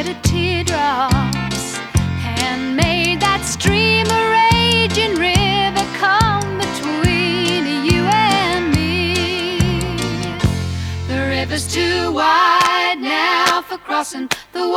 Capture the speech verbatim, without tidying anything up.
the teardrops and made that stream a raging river come between you and me. The river's too wide now for crossing the